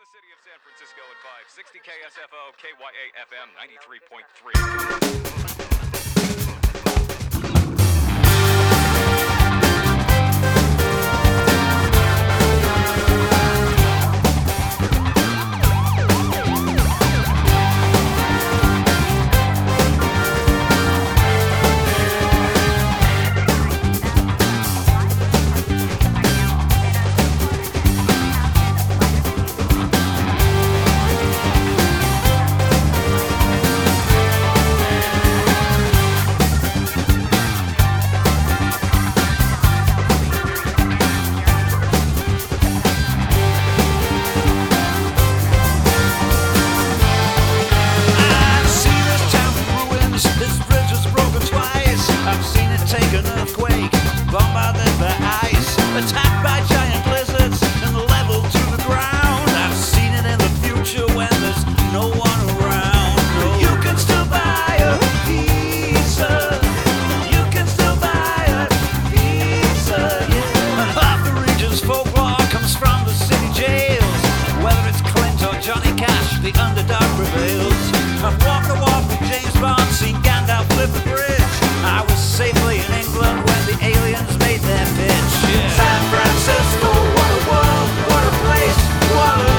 the city of San Francisco at 560 KSFO, KYA FM 93.3. Attacked by giant blizzards and leveled to the ground. I've seen it in the future when there's no one around. No. You can still buy a visa. You can still buy a visa. Yeah. And half the region's folklore comes from the city jails. Whether it's Clint or Johnny Cash, the underdog prevails. I've walked the walk with James Bond, seen Gandalf flip the bridge. I was safely in England when the aliens made their pitch. Yeah. San Francisco, what a world, what a place, what a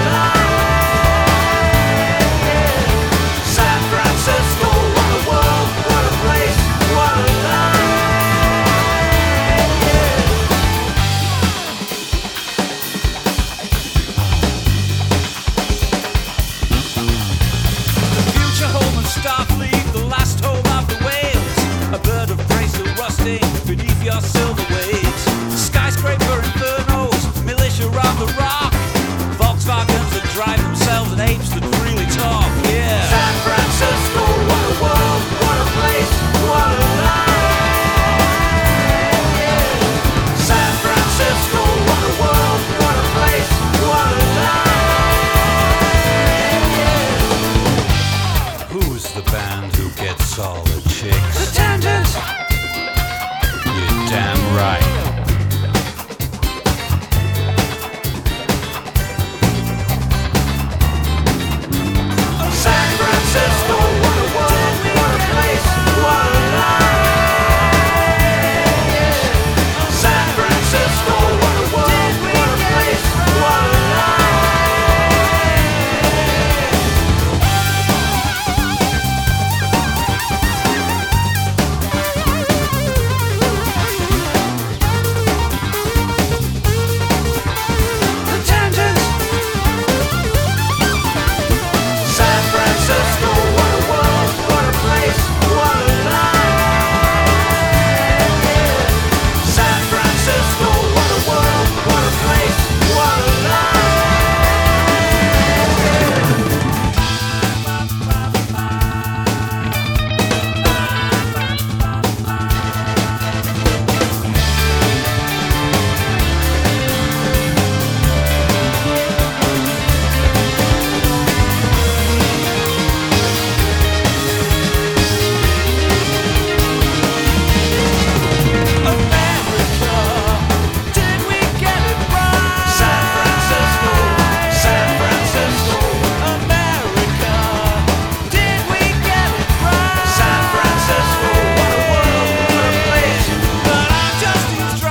life. Yeah. San Francisco, what a world, what a place, what a life. Yeah. The future home of Starfleet, the last home of the whales. A bird of prey still rusting beneath your silver waves. Skyscraper infernos, militia on the rock. Volkswagens that drive themselves and apes that really talk, yeah. San Francisco, what a world, what a place, what a life, yeah. San Francisco, what a world, what a place, what a life, yeah. Who's the band who gets all the chicks? The Tangents! You're damn right. San Francisco, what a world, what a place, what a life. Yeah. San Francisco, what a world, what a place, what a The Tangents. San Francisco, what a world, what a place, what a life. Yeah. San Francisco, what a world, what a place, what a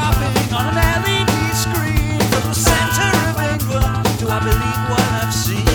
I believe what I've seen.